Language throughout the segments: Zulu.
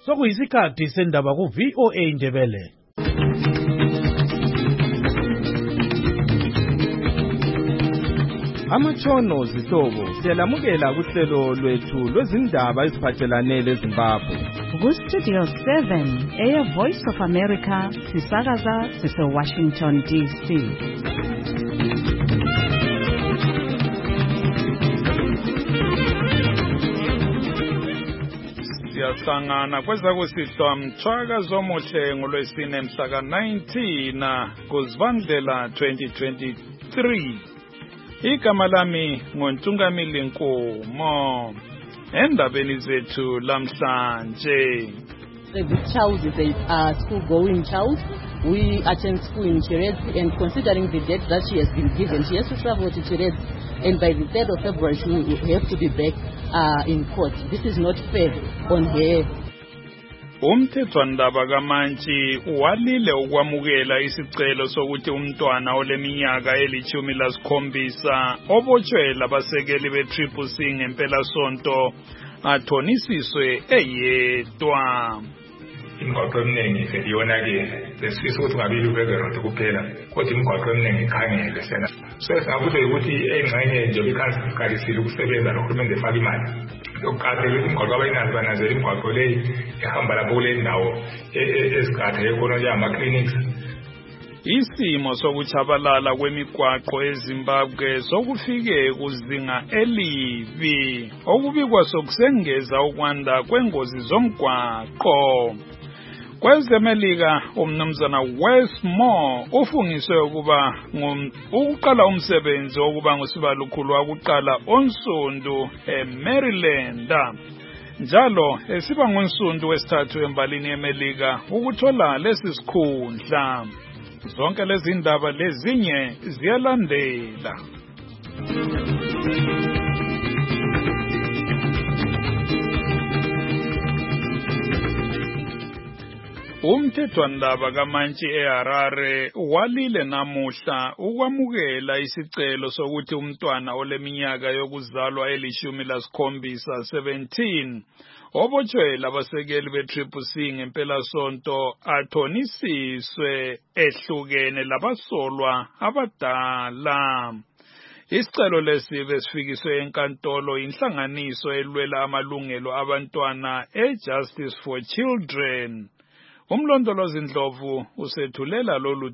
Sokuyisikhathi sendaba ku VOA Ndebele. Amatshono zihlobo siyalamukela kuhlelo lwethu lwezindaba eziphathelane leZimbabwe. Ku-Studio 7 Air Voice of America sisakaza sise-Washington DC. Siyahlangana kwezakusihlwa mthwaka zomuhle ngolwesine mhla ka-19 kuZibandlela 2023. Igama lami ngoNtungamili Nkomo. Endabeni zethu lamhlanje. This child is a school-going child. We attend school in Cherezi, and considering the date that she has been given, she has to travel to Cherezi, and by the 3rd of February she will have to be back in court. This is not fair on her. Umthethwandaba kaMantshi walile ukwamukela isicelo sokuthi umntwana oleminyaka eli-17 obotshwe labasekeli be-Triple C ngempela sonto athonisiswe eyedwa. Imigwaqo eminingi seyonakele lesifisa ukuthi ungabili ubegerodi kuphela kodwa imigwaqo eminingi ikhangele sena sesakuthi ukuthi engxenye nje ikhasikalisile ukusebenza nohulumende efaka imali yokuqaphela imigwaqo abayinazi banazela imigwaqo leyi ehamba lapho kule ndawo eziqathele khona nje ama-clinics. Isimo sokuchabalala kwemigwaqo eZimbabwe sokufike kuzinga elibi okubikwa sokusengeza ukwanda kwengozi zomgwaqo. Kwezemelika umnumzana Westmore ufungiswe ukuba ukuqala umsebenzi wokuba ngusibalukhulu wakuqala onsundu eMaryland. Njalo esiba ngonsundu wesithathu embalini yeMelika ukuthola lesi sikhundla. Zonke lezi ndaba lezinye ziyalandela. Umthethwandaba kaMantshi eHarare walile namuhla ukwamukela isicelo sokuthi umntwana oleminyaka yokuzalwa eli-17 17 obotshwe labasekeli be-Triple C ngempela sonto athonisiswe ehlukene labasolwa abadala. Isicelo lesibe sifikiswe enkantolo inhlanganiso elwela amalungelo abantwana eJustice for Children. Umlondolozi Ndlovu usethulela lolu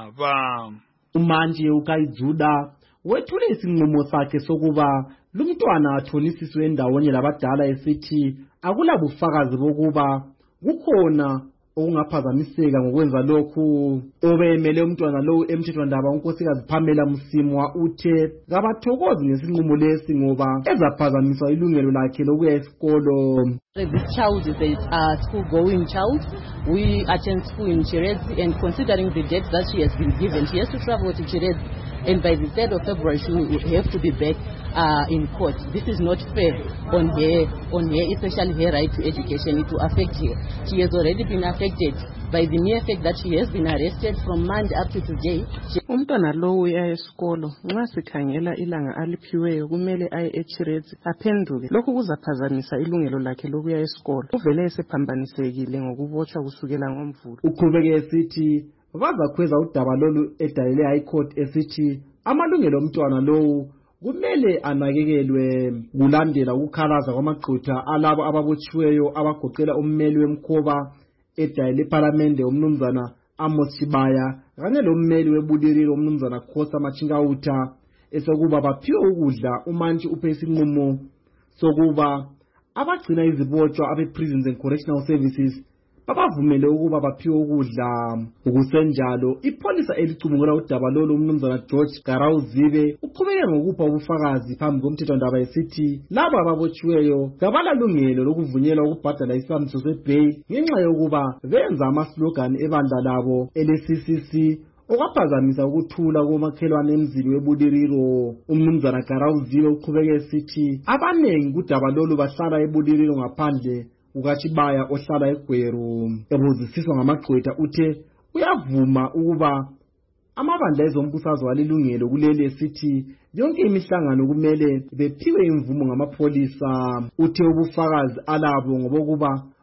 daba. uMantshi uKayijuda wethule isinqumo sakhe sokuba lumntwana athonisiswe endawonye labadala esithi akulabufakazi bokuba kukhona okungaphazamiseka ngokwenza lokhu. Obemele umntwana lo emthethwandaba uNkosikazi Pamela Musimwa uthe kabathokozi ngesinqumo lesi ngoba ezaphazamisa ilungelo lakhe lokuya esikolo. This child is a school-going child. We attend school in Cherezi, and considering the date that she has been given, she has to travel to Cherezi, and by the 3rd of February she will have to be back in court. This is not fair on her, especially her right to education. It will affect her. She has already been affected by the mere fact that she has been arrested from Monday up to today. Umntwana lo uya esikolo nxa sikhangela ilanga aliphiweyo kumele aye eCherezi aphenduke. Lokhu kuzaphazamisa ilungelo lakhe lokuya esikolo. Uvele esephambanisekile ngokubotshwa kusukela ngoMvulo. Uqhubeke esithi bazakhweza udaba lolu edayile High Court esithi amalungelo omntwana lowu kumele anakekelwe kulandela ukukhalaza kwamagqutha alabo ababotshiweyo abagoqela ummeli wemkhoba edayile eParliament umnumzana Amos Chibaya kanye lommeli webuliriro umnumzana Khosa Machingauta esokuba baphiwe ukudla. uMantshi uphe isinqumo sokuba abagcina izibotshwa abe-Prisons and Correctional Services babavumele ukuba baphiwe ukudla. Ukusenjalo ipholisa elicubungula udaba lolu umnumzana George Garawuzibe uqhubeke ngokupha ubufakazi phambi komthethwandaba esithi laba ababotshiweyo kabalalungelo lokuvunyelwa ukubhadala isamiso sebhail ngenxa yokuba benza amaslogan ebandla labo ele-CCC okwaphazamisa ukuthula komakhelwane emzini webuliriro. Umnumzana Garawuzibe uqhubeke esithi abanengi kudaba lolu bahlala ebuliriro ngaphandle kukaChibaya ohlala eGweru. Ebuzisiswa ngamagqwetha uthe uyavuma ukuba amabandla ezombusazwe alilungelo kuleli esithi yonke imihlangano kumele bephiwe imvumo ngamapholisa. Uthe ubufakazi alabo ngobokuba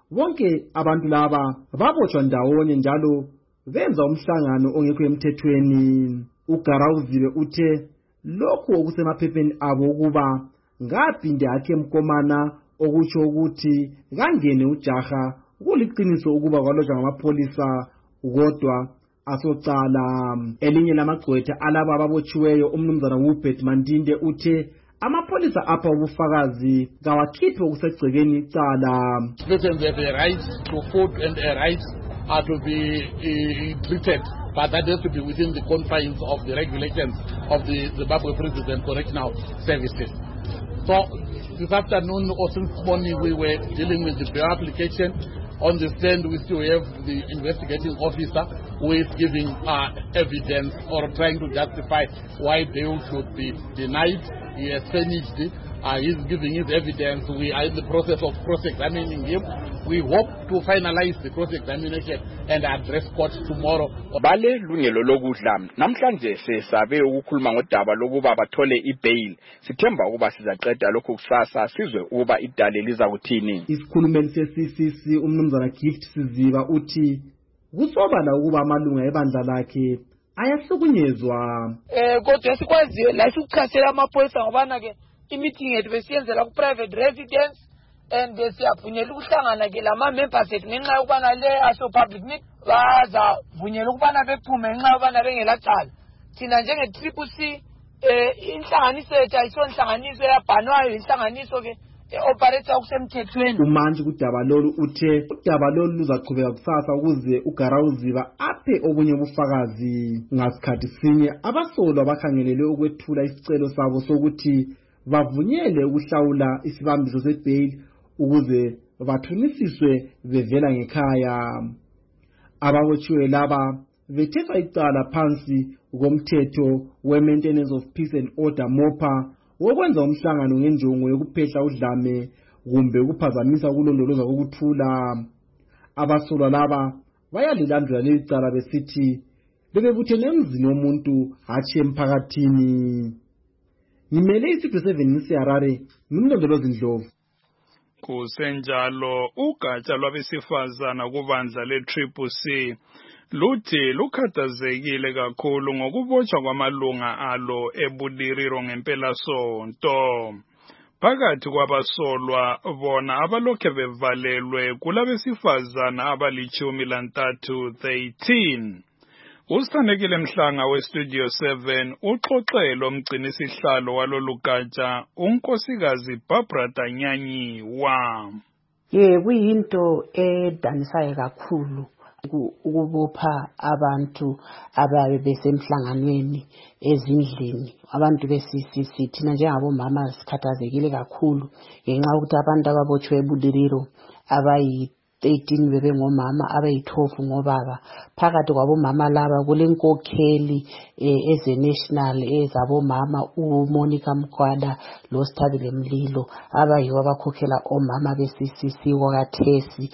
bonke abantu laba babotshwa ndawonye njalo benza umhlangano ongekho emthethweni. uGarawuzibe uthe lokhu okusemaphepheni abo ukuba ngaphinde akhe Mkomana okutsho ukuthi kangene ujaha kuliqiniso ukuba kwalotshwa ngamapholisa kodwa asocala. Elinye lamagqwetha alabo ababotshiweyo umnumzana Hubert Mandinde uthe amapholisa apha ubufakazi kawakhiphe okusegcekeni icala. Citizens have a right to food and a right to be treated, but that has to be within the confines of the regulations of the Zimbabwe Prison Correctional Services. So this afternoon or since morning we were dealing with the bail application. On the stand we still have the investigating officer who is giving evidence or trying to justify why bail should be denied. He has finished it. He's giving his evidence. We are in the process of cross-examining him. We hope to finalize the cross-examination and address court tomorrow. Bale lungelo lokudla namhlanje sesabe ukukhuluma ngodaba lokuba bathole ibail. Sithemba ukuba sizaqeda lokho kusasa sizwe ukuba idale liza kuthini. Isikhulumeli se-CCC umnumzana Gift Siziba uthi kusobala ukuba amalunga ebandla lakhe ayahlukunyezwa. Kodwa sikwaziyo la sikuchasela amapholisa ngobana ke i-meeting yethu besiyenzela ku-private residence and siyavunyela ukuhlangana ke lama members ethu ngenxa yokubana le aso public meet bazavunyela ukubana bephume ngenxa yokubana bengelacala. Thina njenge-CCC inhlanganiso yethu ayisonhlanganiso yabhanwayo, inhlanganiso ke operator kusemthethweni. Umanje kudaba lolu uthe udaba lolu luzaqhubeka kusasa ukuze uGarawuzibe aphe obunye ubufakazi. Ngasikhathi sinye abasolwa abakhangelele ukwethula isicelo sabo sokuthi bavunyele ukuhlawula isibambiso sebail ukuze bathunisiswe bevela ngekhaya. Ababotshiwe laba bethethwa icala phansi komthetho we-Maintenance of Peace and Order MOPA wokwenza umhlangano ngenjongo yokuphehla udlame kumbe ukuphazamisa ukulondoloza kokuthula. Abasolwa laba bayalilandela leli cala besithi bebebuthene emzini womuntu hatshi emphakathini. Ngimele iSifiso 7 ngiseHarare ngimlondolozi Ndlovu. Kusenjalo ugatsha lwabesifazana kubandla le-CCC luthi lukhathazekile kakhulu ngokubotshwa kwamalunga alo eBudiriro ngempelasonto. Phakathi kwabasolwa bona abalokhe bevalelwe kulabesifazana abali-13 13. Usithandekile Mhlanga weStudio 7 uxoxelo umgcinisihlalo walolugatsha unkosikazi Barbara Danyanyi wa. Kuyinto edanisayo kakhulu ukubopha abantu ababe besemhlanganweni ezindlini. Abantu be-CCC thina njengabomama sikhathazekile kakhulu ngenxa yokuthi abantu ababotshwe eBudiriro abayi-13 bebengomama, abayi-12 ngobaba. Phakathi kwabomama laba kulenkokheli eze-national ezabomama uMonica Mkwala loSithabile Mlilo abayibo abakhokhela omama be-CCC wakathesi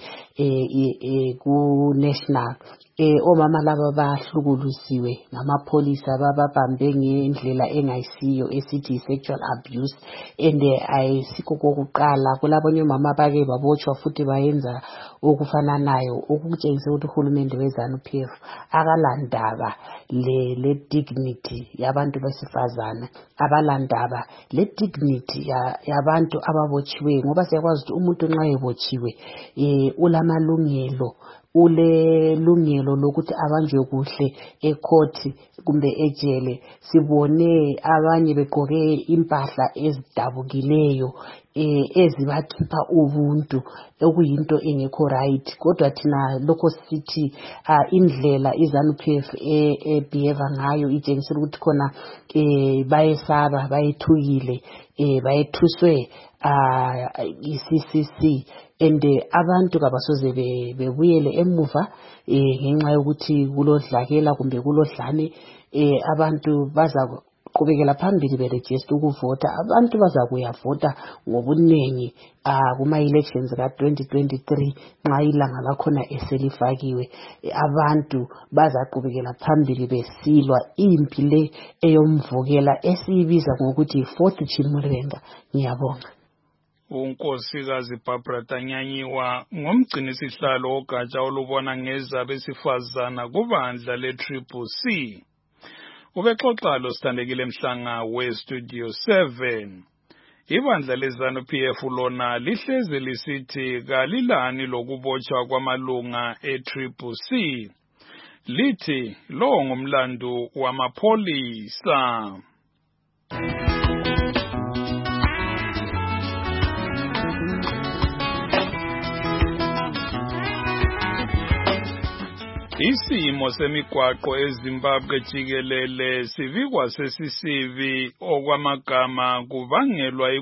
ku-national. Omama laba bahlukuluziwe ngamapholisa bababambe ngendlela engayisiyo esithi sexual abuse and ayisikho kokuqala kulabanye omama bake babotshwa futhi bayenza okufananayo okutshengisa ukuthi uhulumende weZANU-PF akalandaba le dignity yabantu besifazana, abalandaba le dignity yabantu ababotshiwe ngoba siyakwazi ukuthi umuntu nxa ebotshiwe ulamalungelo, ulelungelo lokuthi abanjwe kuhle ekhothi kumbe ejele. Sibone abanye begqoke impahla ezidabukileyo ezibakhipha ubuntu okuyinto engekho right. Kodwa thina lokho sithi indlela iZANU-PF ebehave ngayo itshengisela ukuthi khona bayesaba, bayethukile, bayethuswe i-CCC and abantu kabasoze bebuyele emuva ngenxa yokuthi kulodlakela kumbe kulodlane. Abantu bazaqhubekela phambili beregister ukuvota. Abantu bazakuya vota ngobuningi kuma-elections ka-2023 nxa ilanga lakhona eselifakiwe. Abantu bazaqhubekela phambili besilwa impi le eyomvukela esiyibiza ngokuthi 4th Chimurenga. Ngiyabonga. unkosikazi Barbara Tanyanyiwa ngumgcinisihlalo wogatsha olubona ngezabesifazana kubandla le-CCC. Ubexoxa lo Sithandekile Mhlanga we-Studio 7. Ibandla le-ZANU-PF lona lihlezi lisithi kalilani lokubotshwa kwamalunga e-CCC. Lithi lo ngumlando wamapholisa. Isimo semigwaqo eZimbabwe jikelele sivikwa sesisivi okwamagama kubangelwa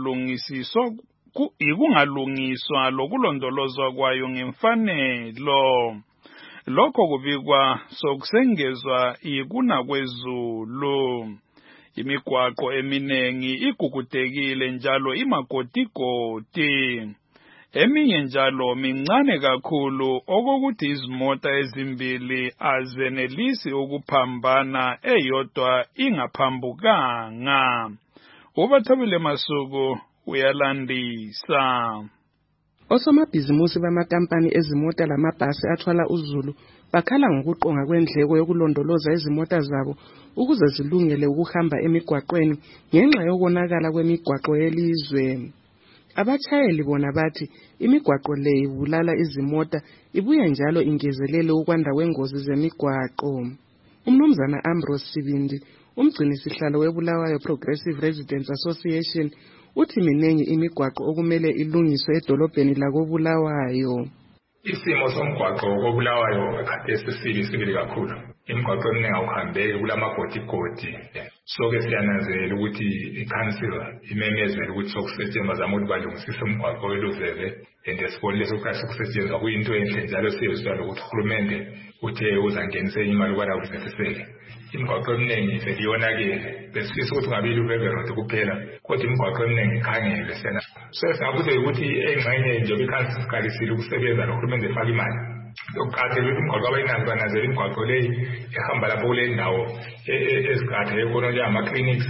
ikungalungiswa lokulondolozwa kwayo ngemfanelo. Lokho kubikwa sokusengezwa ikuna kwezulu. Imigwaqo eminengi igugudekile njalo imagodigodi. Eminye njalo mincane kakhulu okokuthi izimota ezimbili azenelisi ukuphambana eyodwa ingaphambukanga. Ubathabile Masuku uyalandisa. Osomabhizimusi bamakampani ezimota lamabhasi athwala uzulu bakhala ngokuqonga kwendleko yokulondoloza izimota zabo ukuze zilungele ukuhamba emigwaqweni ngenxa yokonakala kwemigwaqo yelizwe. Abatshayeli bona bathi imigwaqo le ibulala izimota ibuye njalo ingezelele ukwanda kwengozi zemigwaqo. Umnumzana Ambrose Sibindi, umgcinisihlalo weBulawayo Progressive Residents Association, uthi minengi imigwaqo okumele ilungiswe edolobheni lakoBulawayo. Isimo somgwaqo koBulawayo khathesi sibili kakhulu. Imigwaqo eminingi awuhambeki kulamagodigodi. Soke siyananzelela ukuthi i-council imemezela ukuthi sokusetshenziswa zama ukuthi balungisise umgwaqo weluveve sibone leso khathi sokusetshenziswa kuyinto enhle njalo siyezwa lokuthi uhulumende uthe uzangenisa imali ukubana kuzinesisele. Imigwaqo eminingi seliyonakele besifisa ukuthi ngabe iluveve road kuphela kodwa imigwaqo eminingi ikhangele sena. Sesingabuze ukuthi engxenye njengoba i-council siqalisile ukusebenza nohulumende efaka imali. Lokukhathela ukuthi umgwaqo abayinazi banazela imigwaqo leyi ehamba lapho kule ndawo ezigathele khona njengama-clinics.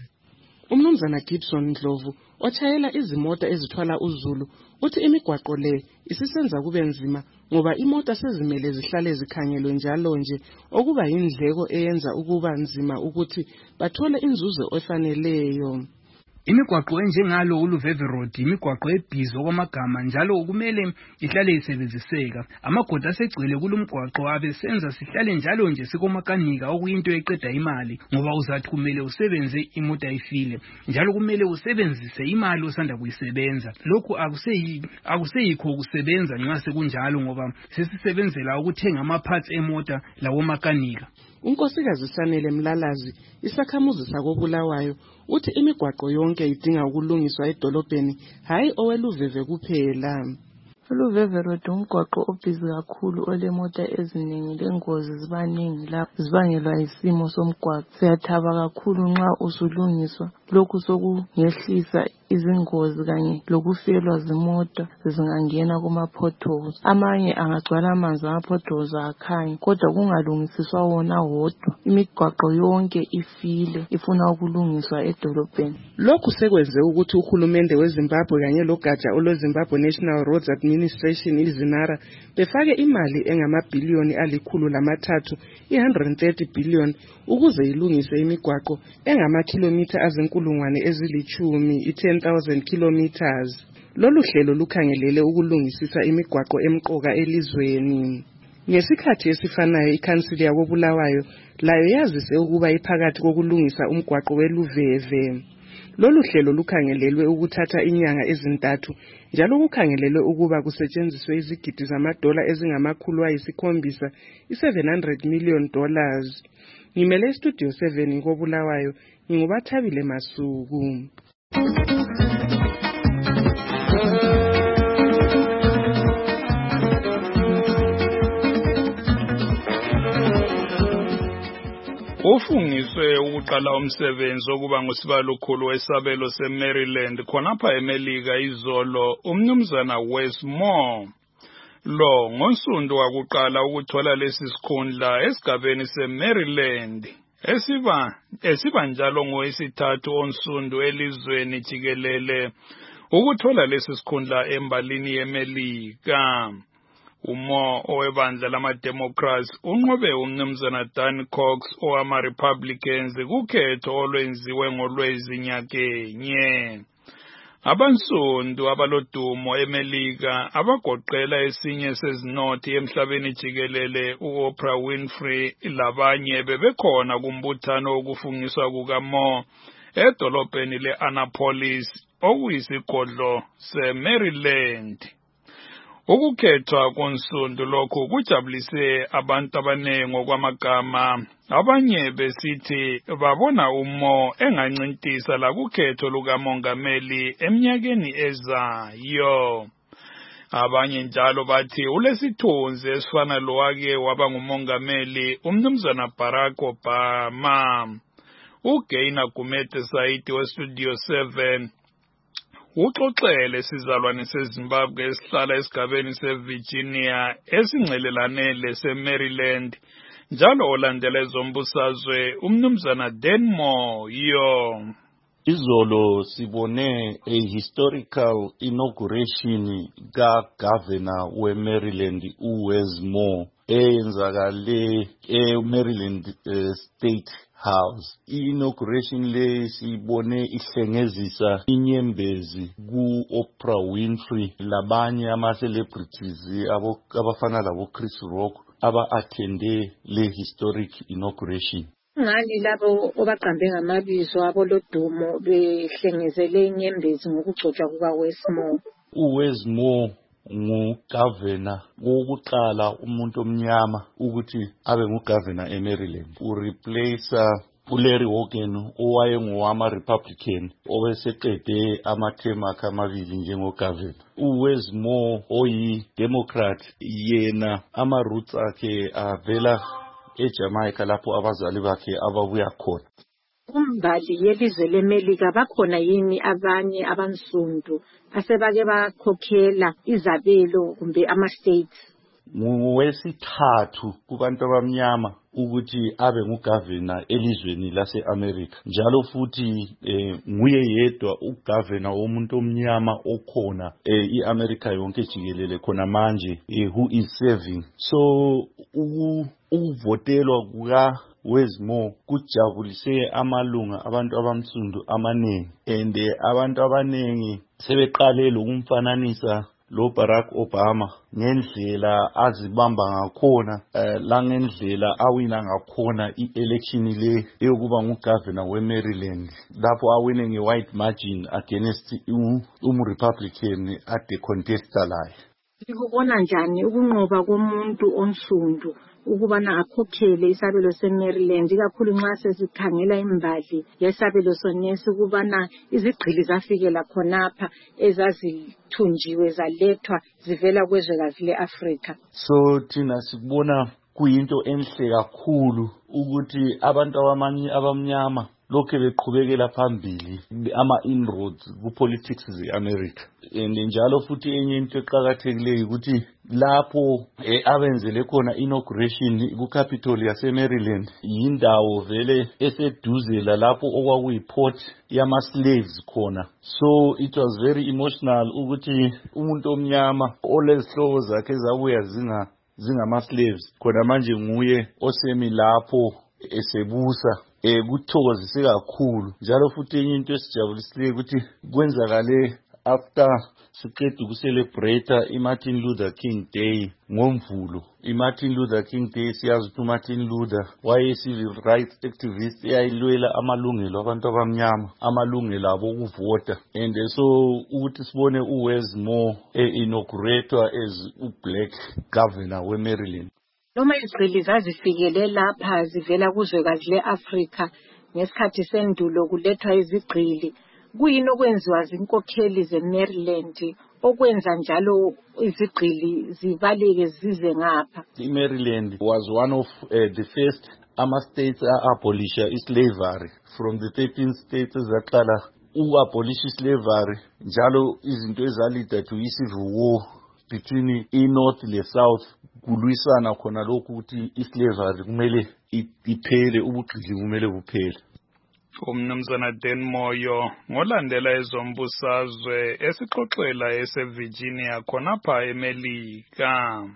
Umnumzana Gibson Ndlovu otshayela izimota ezithwala uzulu uthi imigwaqo le isisenza kube nzima ngoba imota sezimele zihlale zikhangelwe njalo nje okuba yindleko eyenza ukuba nzima ukuthi bathole inzuzo efaneleyo. Imigwaqo enjengalo uLuveve Road imigwaqo ebhizi okwamagama njalo kumele ihlale isebenziseka. Amagodi asegcwele kulumgwaqo abesenza sihlale njalo nje sikomakanika okuyinto eqeda imali ngoba uzathi kumele usebenze imota ifile njalo kumele usebenzise imali osanda kuyisebenza. Lokhu akuseyikho ukusebenza nxa sekunjalo ngoba sesisebenzela ukuthenga ama-parts emota lawo makanika. Unkosikazi Sanele Mlalazi, isakhamuzi sakoBulawayo, uthi imigwaqo yonke idinga ukulungiswa edolobheni, hayi oweluveve kuphela. uLuveve Road umgwaqo obhizi kakhulu olemota eziningi lengozi zibaningi lapho zibangelwa isimo somgwaqo. Siyathaba kakhulu nxa usulungiswa, lokhu sokungehlisa izingozi kanye lokufelwa zimota zingangena kuma-potholes. Amanye angagcwala amanzi ama-potholes akhanyi kodwa kungalungisiswa wona wodwa. Imigwaqo yonke ifile ifuna ukulungiswa edolobheni. Lokhu sekwenze ukuthi uhulumende weZimbabwe kanye logatsha olweZimbabwe National Roads Administration iZinara befake imali engamabhiliyoni ali130 130 billion ukuze ilungise imigwaqo engamakhilomitha azinkulungwane ezili10 10,000 kilometers. Lolu hlelo lukhangelele ukulungisisa imigwaqo emqoka elizweni. Ngesikhathi esifanayo ikhansili yakoBulawayo layo yazise ukuba iphakathi kokulungisa umgwaqo weluveve. Lolu hlelo lukhangelelwe ukuthatha inyanga ezintathu njalo kukhangelelwe ukuba kusetshenziswe izigidi zamadola ezingama700 $700 million. Ngimele Studio 7 koBulawayo, ngingubathabile Masuku. Ufungiswe ukuqala umsebenzi okuba ngusibalokhulu wesabelo seMaryland khonapha eMelika izolo umnumzana Wes Moore. Lo ngonsundu wakuqala ukuthola lesi sikhundla esigabeni seMaryland. Esiba njalo ngoyesithathu onsundu elizweni jikelele ukuthola lesi sikhundla embalini yeMelika. Umo owebandla lama-Democrats unqobe umnumzana Dan Cox owama-Republicans kukhetho olwenziwe ngoLwezi nyakenye. Abansundu abalodumo eMelika abagoqela esinye sezinothi emhlabeni jikelele u-Oprah Winfrey labanye bebekhona kumbuthano wokufungiswa kukaMo edolobheni le-Annapolis okuyisigodlo seMaryland. Ukukhethwa konsundu lokhu kujabulise abantu abaningi ngokwamagama, abanye besithi babona uMo engancintisa la kukhetho lukamongameli eminyakeni ezayo. Abanye njalo bathi ulesithunzi esifana lowake waba ngumongameli umnumzana Barack Obama. uGaina Gumede Saidi weStudio 7 uxoxele sizalwane seZimbabwe esihlala esigabeni seVirginia esingcelelane leseMaryland njalo olandela ezombusazwe umnumzana Denmoyo. Izolo sibone a historical inauguration ka-Governor weMaryland uWes Moore eyenzakale eMaryland State House. I-inauguration le sibone ihlengezisa inyembezi ku-Oprah Winfrey labanye ama-celebrities abafana labo Chris Rock aba-attende le historic inauguration. Ngani labo obaqambe ngamabizo abolodumo behlengezele inyembezi ngokugcotshwa kukaWes Moore? uWes Moore ngu-governor wokuqala umuntu omnyama ukuthi abe ngu-governor eMaryland. Ureplace uLarry Hogan owayengowama-Republican obeseqede amathemu akhe amabili njengo-governor. uWes Moore oyi-Democrat yena ama-roots akhe avela eJamaica lapho abazali bakhe ababuya khona. Kumbali yelizwe leMelika bakhona yini abanye abansundu asebake bakhokhela izabelo kumbe ama-states? Ngowesithathu kubantu abamnyama ukuthi abe ngu-governor elizweni lase-America. Njalo futhi nguye yedwa u-governor womuntu omnyama okhona i-America yonke jikelele khona manje who is serving. So ukuvotelwa kukaWes Moore kujabulise amalunga abantu abamsundu amanengi, and abantu abanengi sebeqale lokumfananisa lo Barack Obama ngendlela azibamba ngakhona langendlela awina ngakhona i-election le yokuba ngu-governor weMaryland lapho awine nge-white margin against Republican ade contesta laye. Sikubona njani ukunqoba komuntu onsundu ukubana akhokhele isabelo seMaryland ikakhulu nxa sesikhangela imbali yesabelo sonesi ukubana izigqili zafikela khonapha ezazithunjiwe zalethwa zivela kwezwekazi le-Afrika? So thina sikubona kuyinto enhle kakhulu ukuthi abantu abamnyama lokho beqhubekela phambili ama-inroads ku-politics ze-America. And njalo futhi enye into eqakathekileyo ukuthi lapho abenzele khona inauguration ku-Capitol yaseMaryland yindawo vele eseduze lapho okwakuyi-port yama-slaves khona. So it was very emotional ukuthi umuntu omnyama olezihlobo zakhe ezabuya zingama-slaves khona manje nguye osemi lapho esebusa. Kuthokozise kakhulu njalo futhi enye into esijabulisileyo ukuthi kwenzakale after siqeda ukucelebrate iMartin Luther King Day ngoMvulo. iMartin Luther King Day siyazi ukuthi uMartin Luther waye-civil rights activist eyayilwela amalungelo abantu abamnyama, amalungelo abo okuvota. And so ukuthi sibone uWes Moore inaugurator as u-black governor weMaryland. Noma izigqili zazifikele lapha zivela kuzwekazi le-Afrika ngesikhathi sendulo kulethwa izigqili, kuyini okwenziwa zinkokheli zeMaryland okwenza njalo izigqili zibaleke zize ngapha? iMaryland was one of the first ama-states a-abolisha islavery from the 13 states ezaqala u-abolisha islavery, njalo izinto ezalida to i-civil war between i-north le-south kulwisana khona lokhu ukuthi islavery kumele iphele, ubugqili kumele buphele. Umnumzana Dan Moyo ngolandela ezombusazwe esixoxela eseVirginia khonapha eMelika.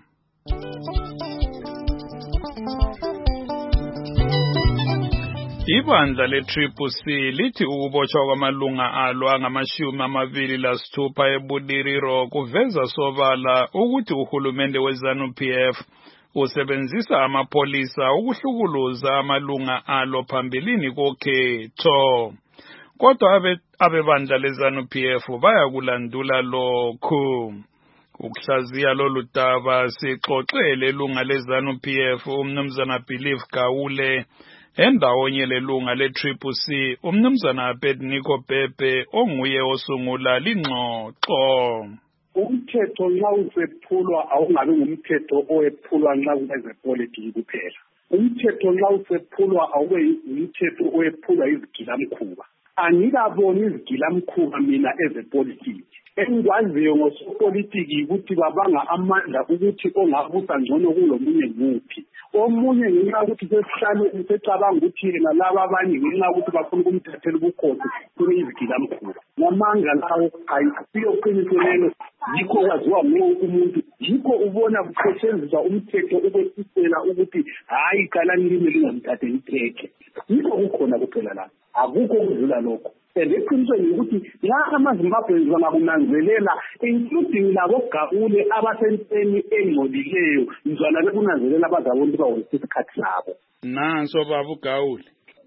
Ibandla le-CCC lithi ukubotshwa kwamalunga alo angama-26 eBudiriro kuveza sobala ukuthi uhulumende we-ZANU-PF usebenzisa amapolisa ukuhlukuluza amalunga alo phambilini kokhetho. Kodwa abebandla le-ZANU-PF bayakulandula lokhu. Ukuhlaziya lolu daba sixoxele ilunga le-ZANU-PF umnumzana Believe Gawule endawonye lelunga le-CCC umnumzana Abednego Bhebhe onguye osungula lingxoxo. Umthetho nxa usephulwa awungabi ngumthetho owephulwa nxa kunezepolitiki kuphela. Umthetho nxa usephulwa awube umthetho owephulwa izigilamkhuba. Angikaboni izigilamkhuba mina ezepolitiki. Engikwaziyo ngosopolitiki ukuthi babanga amandla ukuthi ongabusa ngcono kulomunye nguphi. Omunye ngenxa ukuthi sesihlale secabanga ukuthi yena laba abanye ngenxa ukuthi bafuna ukumthathela ubukhosi kube izigilamkhuba. Ngamanga lawo ayisiyo qiniso lelo, yikho kwaziwa wonke umuntu, yikho ubona kusetshenziswa umthetho ukwesisela ukuthi hayi qalani lime lingamthatheli iphekhe. Yikho kukhona kuphela la, akukho kudlula lokho. Eqinisweni ukuthi nxa amaZimbabweans bangakunanzelela including labo Gawule abasenteni engcolileyo njalo bekunanzelela abazabona ukuthi bawonisa isikhathi sabo. Nanso baba uGawule.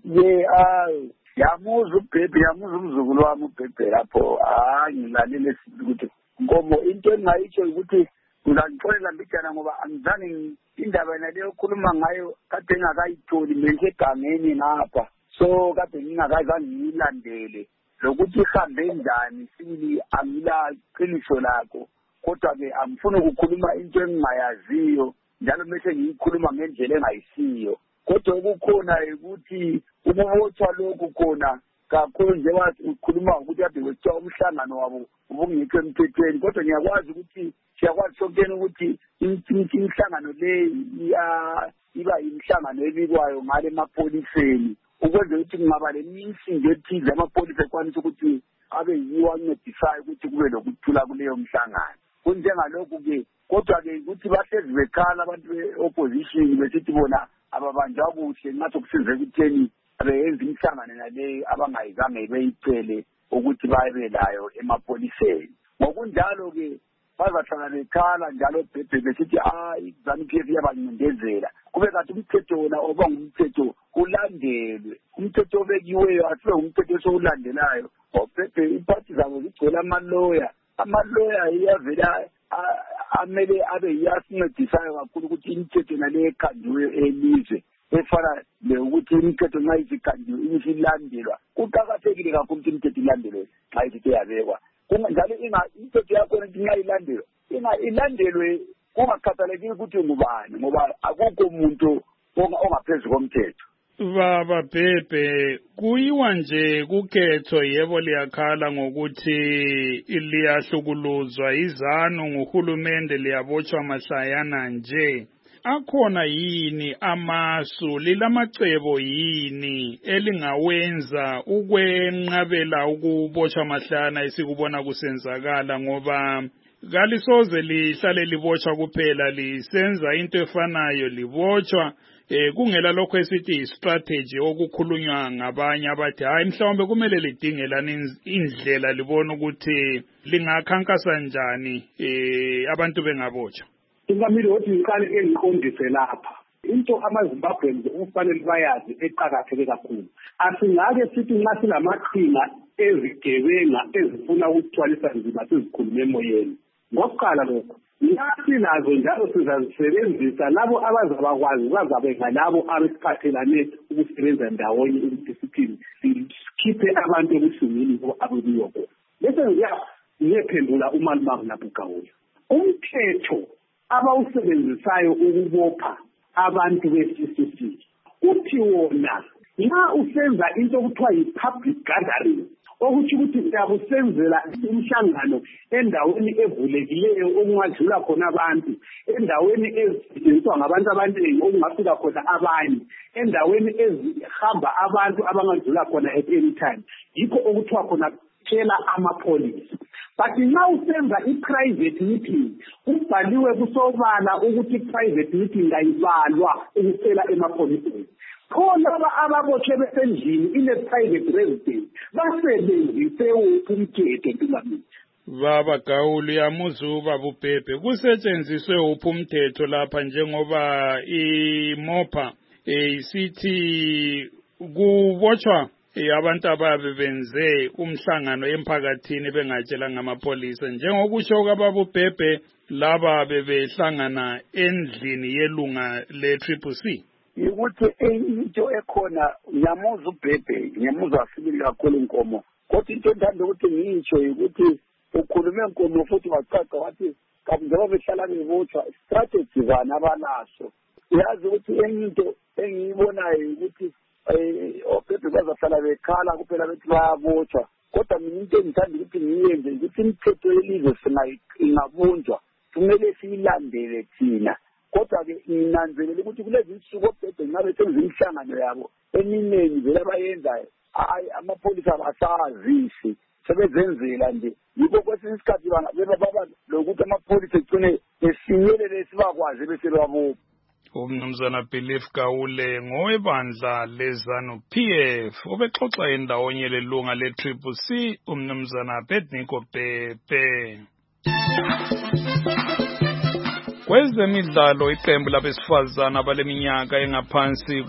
Yamuza uBhebhe, yamuza umzukulu wami uBhebhe lapho. Ngilalele ukuthi ngoba into engayitsho ukuthi ngizangixolela mbijana ngoba angizange indaba naleyo okhuluma ngayo kade ngakayitholi besegangeni ngapha. So kade ngingakazange ngiyilandele lokuthi ihambe njani sibili angila qiniso lakho, kodwa ke angifuni ukukhuluma into engingayaziyo njalo bese ngiyikhuluma ngendlela engayisiyo. Kodwa ukukhona ukuthi ukubotshwa lokhu khona kakhulu njengoba ukhuluma ukuthi ade wethiwa umhlangano wabo ubungekho emthethweni, kodwa ngiyakwazi ukuthi siyakwazi sonkeni ukuthi imihlangano le iba imihlangano ebikwayo ngale emapoliseni ukwenza ukuthi kungaba lemisindo ethize amapolisa ekwanisa ukuthi abe yiwo ancedisayo ukuthi kube lokuthula kuleyo mhlangano. Kunjengalokhu-ke kodwa-ke ukuthi bahlezi bekhala abantu be-opposition besithi bona ababanjwa kuhle ngathi kusize ekutheni beyenza imihlangano naleyo abangayizange beyicele ukuthi babe layo emapoliseni. Ngokunjalo-ke bazahlala bekhala njalo Bhebhe besithi ZANU-PF iyabancindezela. Kube kanti umthetho wona oba ngumthetho ulandelwe. Umthetho obekiweyo asibe umthetho esowulandelayo. Bhebhe iphathi zabo zigcwele amaloya. Amaloya iyavela amele abe yasincedisayo kakhulu ukuthi imithetho nale ekhandiwe elizwe efana ukuthi imithetho nxa isikhandiwe isilandelwa. Kuqakathekile kakhulu ukuthi imithetho ilandelwe xa isithi yabekwa. Njalo imithetho yakhona ukuthi nxa ilandelwe ilandelwe kungakhathalekile ukuthi ngubani, ngoba akukho umuntu ongaphezu komthetho. Baba Bhebhe, kuyiwa nje kukhetho yebo liyakhala ngokuthi liyahlukuluzwa izanu nguhulumende liyabotshwa mahlayana nje. Akhona yini amasu lilamacebo yini elingawenza ukwenqabela ukubotshwa mahlayana esikubona kusenzakala, ngoba kalisoze lihlale libotshwa kuphela lisenza into efanayo libotshwa kungela lokho esithi istrategy okukhulunywa ngabanye abathi hayi mhlawumbe kumele lidingelana indlela libona ukuthi lingakhankasa njani abantu bengabotshwa. Ingamile ukuthi ngiqale ngiqondise lapha into amaZimbabweans ukufanele bayazi eqakatheke kakhulu. Asingake sithi nxa silamaqhinga ezigebenga ezifuna ukuthwalisa nzima sizikhulume emoyeni. Ngokuqala lokho nathi nazo njalo sizazisebenzisa labo abazabakwazi bazabe ngalabo abesiphathelane ukusebenza ndawonye udiscipline sikhiphe abantu ebusungini ababiyoko. Bese ngiyaphendula uMalumavu naBugawule. Umthetho abawusebenzisayo ukubopha abantu be-CCC uthi wona nxa usenza into okuthiwa yi-public gathering okuthi ukuthi siyabusenzela umhlangano endaweni evulekileyo okungadlula khona abantu, endaweni ezisetshenziswa ngabantu abaningi okungafika khona abanye, endaweni ezihamba abantu abangadlula khona at any time. Yikho okuthiwa khona tshela amapholisa. But nxa usenza i-private meeting kubhaliwe kusobala ukuthi i-private meeting kayibalwa ukucela emapholiseni. Khona ababotshwe besendlini ine-private residence basebenzise wuphi umthetho ntombi? Baba Gawule yamuzuba buphephe kusetshenziswe wuphi umthetho lapha njengoba iMopa isithi kubotshwa abantu ababe benze umhlangano emphakathini bengatshela ngamapolisa njengokusho kwababuphephe laba bebehlangana endlini yelunga le-CCC. Ukuthi into ekhona ngiyamuza uBhebhe, ngiyamuza sibili kakhulu Nkomo. Kodwa into endanda ukuthi ngitsho ukuthi ukhulume Nkomo futhi wacaca wathi kanti njengoba behlala bebotshwa strategy bani abalaso. Uyazi ukuthi enye into engiyibonayo ukuthi oBhebhe bazahlala bekhala kuphela bethi bayabotshwa. Kodwa mina into engithanda ukuthi ngiyenze ukuthi imithetho yelizwe ingabunjwa kumele siyilandele thina. Kodwa-ke nginanzelela ukuthi kulezi nsuku oBhebhe ngabe senza imihlangano yabo eminingi vele abayenzayo amapholisa abasazisi sebezenzela nje. Yikho kwesinye isikhathi baba lokuthi amapholisa egcine esinyelele sibakwazi bese babo. Umnumzana Belief Gawule ngowebandla leZANU-PF ubexoxa endawonye lelunga le-CCC umnumzana Abednego Pepe. Kwezemidlalo iqembu labesifazana abaleminyaka engaphansi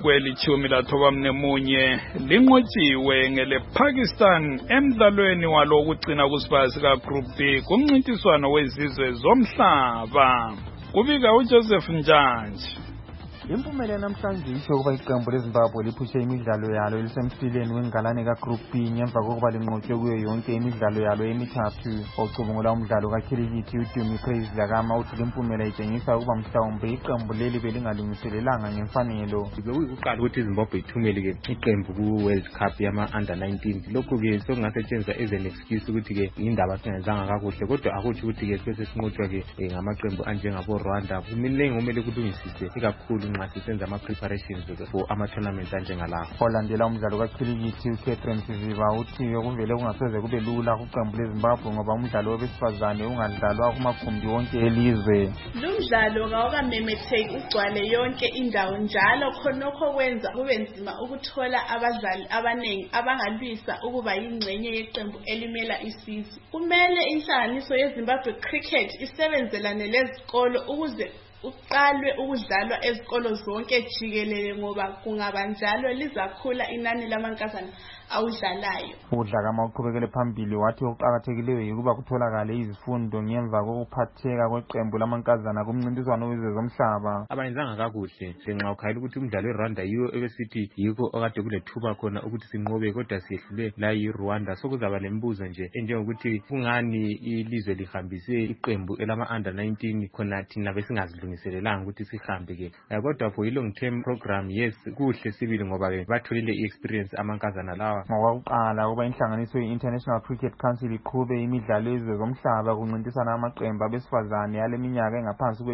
kweli-11 linqotshiwe ngelePakistan emdlalweni walo wokugcina kusibaya sika-Group B kumncintiswano wezizwe zomhlaba. Kubika uJoseph Njanji. Impumelelo namhlanje isho ukuba iqembu leZimbabwe liphushe imidlalo yalo elisemsileni wengalane kaGroup B ngemva kokuba linqotshwe kuyo yonke imidlalo yalo emithathu. Ocubungula umdlalo kakhilikithi uDumi Praise Lakama uthi limpumela itshengisa ukuba mhlawumbe iqembu leli belingalungiselelanga ngemfanelo. Bekuqala ukuthi iZimbabwe ithumele ke iqembu ku-World Cup yama-Under 19. Lokhu-ke sokungasetshenziswa as an excuse ukuthi-ke indaba singenzanga kakuhle, kodwa akutsho ukuthi-ke bese sinqotshwa-ke ngamaqembu anjengabo Rwanda. Kumele kulungisise ikakhulu nxa sisenza ama-preparations for ama-tournaments anjengalawo. Olandela umdlalo kakhilikithi uCatherine Siziba uthi kuvele kungasoze kube lula kuqembu leZimbabwe ngoba umdlalo wabesifazane ungadlalwa kumagumbi wonke elizwe. Lumdlalo kawukamemetheki ugcwale yonke indawo njalo khonokho kwenza kube nzima ukuthola abadlali abaningi abangalwisa ukuba yingxenye yeqembu elimela isizwe. Kumele inhlanganiso yeZimbabwe Cricket isebenzelane lezikolo ukuze uqalwe ukudlalwa ezikolo zonke jikelele ngoba kungaba njalo lizakhula inani lamankazana awudlalayo. UDlakama uqhubekele phambili wathi okuqakathekileyo yikuba kutholakale izifundo ngemva kokuphatheka kweqembu lamankazana kumncintiswano wezizwe zomhlaba. Abayenzanga kakuhle ngenxa ukhayela ukuthi umdlalo weRwanda yiwo ebesithi yikho okade kulethuba khona ukuthi sinqobe, kodwa siyehlule la yiRwanda. Sokuzaba lembuzo nje enjengokuthi kungani ilizwe lihambise iqembu elama-Under 19 khona thina besingazilungiselelanga ukuthi sihambe-ke. Kodwa for i-long term program, yes, kuhle sibili ngoba batholile i-experience amankazana lawa. Ngokwakuqala ukuba inhlanganiso ye-International Cricket Council iqhube imidlalo yezizwe zomhlaba kuncintisana amaqembu abesifazane aleminyaka engaphansi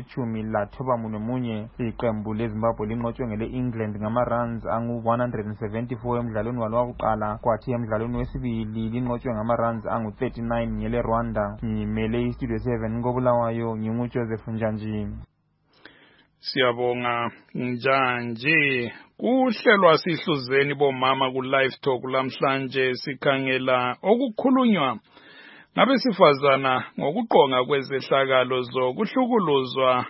kwe-11. Iqembu leZimbabwe linqotshwe ngele-England ngama-runs angu-174 emdlalweni walo wakuqala, kwathi emdlalweni wesibili linqotshwe ngama-runs angu-39 ngele-Rwanda. Ngimele iStudio 7 koBulawayo nginguJoseph Njanji. Siyabonga Njanji. Kuhlelwa sihluzeni bomama ku Live Talk lamhlanje sikhangela okukhulunywa ngabesifazana ngokuqonga kwezehlakalo zokuhlukuluzwa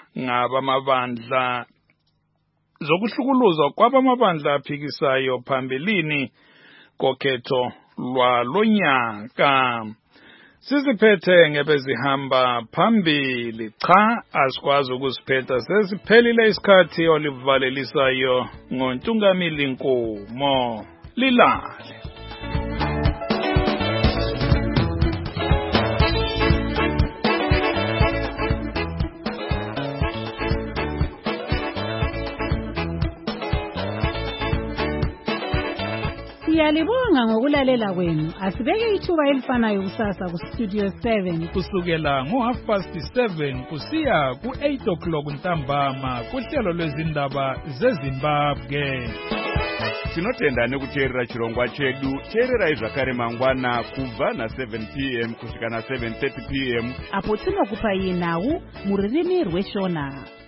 kwabamabandla aphikisayo phambilini kokhetho lwalonyaka. Siziphethe ngebezihamba phambili, cha asikwazi ukusiphetha sesiphelile isikhathi olivalelisayo ngoNtungamili Nkomo. Lilale. Siyalibonga ngokulalela kwenu. Asibeke ithuba elifanayo kusasa kuStudio 7 kusukela ngo7:30 kusiya ku8 ntambama kuhlelo lwezindaba zeZimbabwe. Tinotenda nekuteerera chirongwa chedu. Teerera zvakare mangwana kubva na7 p.m. kusvika na7:30 p.m. apo tinokupa iye nhau muririmi rweshona.